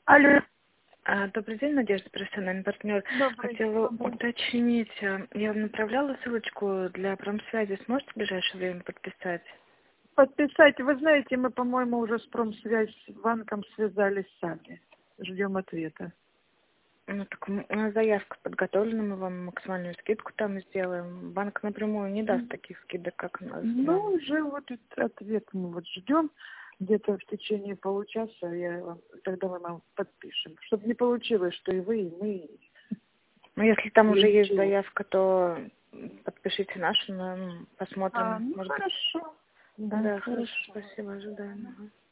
Алло. Добрый день, Надежда, профессиональный партнер. Добрый. Хотела уточнить, я вам направляла ссылочку для промсвязи, сможете в ближайшее время подписать? Подписать. Вы знаете, мы, по-моему, уже с промсвязь с банком связались сами. Ждем ответа. Ну так у нас заявка подготовлена, мы вам максимальную скидку там сделаем. Банк напрямую не даст таких скидок, как у нас. Ну, уже вот этот ответ мы вот ждем. Где-то в течение получаса тогда мы вам подпишем. Чтобы не получилось, что и вы, и мы. Ну если там уже есть Ничего. заявка, то подпишите нашу, посмотрим. Ну Может быть. хорошо. Да, Да, хорошо, хорошо. спасибо, ожидаем.